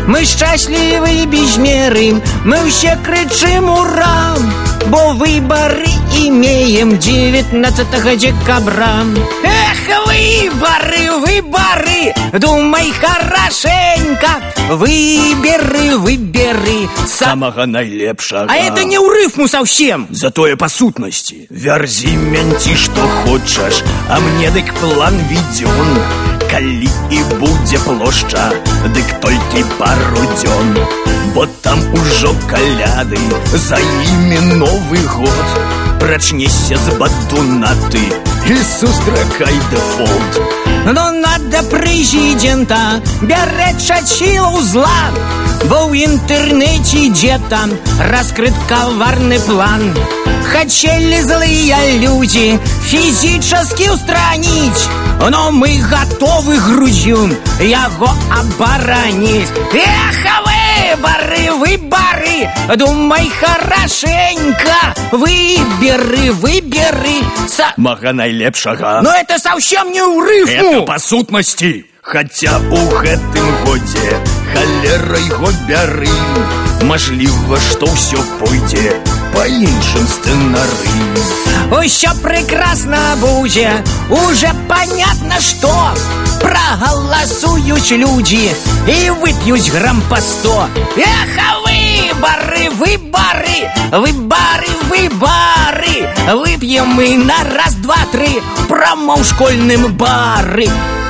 Ми щасливі без міри, ми все кричим ура, бо вибори імеєм 19 декабря. Эх, выборы, выборы, думай хорошенько. Выберы, выберы самого найлепшага. А это не ў рифму совсем. Затое па сутнасці. Вярзі мянці, што хочаш, а мне дык план ведён. Калі і будзе плошча, дык толькі пару дзён. Бо там ужо каляды, за імі Новы год. Прачнешся з бадунаты і сустракай дэфолт. Но надо президента беречь силу зла, бо в интернете где-то раскрыт коварный план. Хотели злые люди физически устранить, но мы готовы грудью его оборонить. Эх, выборы, выборы, думай хорошенько. Выберы, выберы самого найлепшага. Но это совсем не ў рифму. Это па сутнасці. Хаця у гэтым годзе халера його бяры. Мажліва, што ўсё пойдзе па іншым сцэнары. Все прекрасно будет, уже понятно, что проголосуют люди и выпьют грамм по 100. Эх, выборы, выборы, выборы, выборы. Выпьем мы на раз, два, три, промо в школьным бары.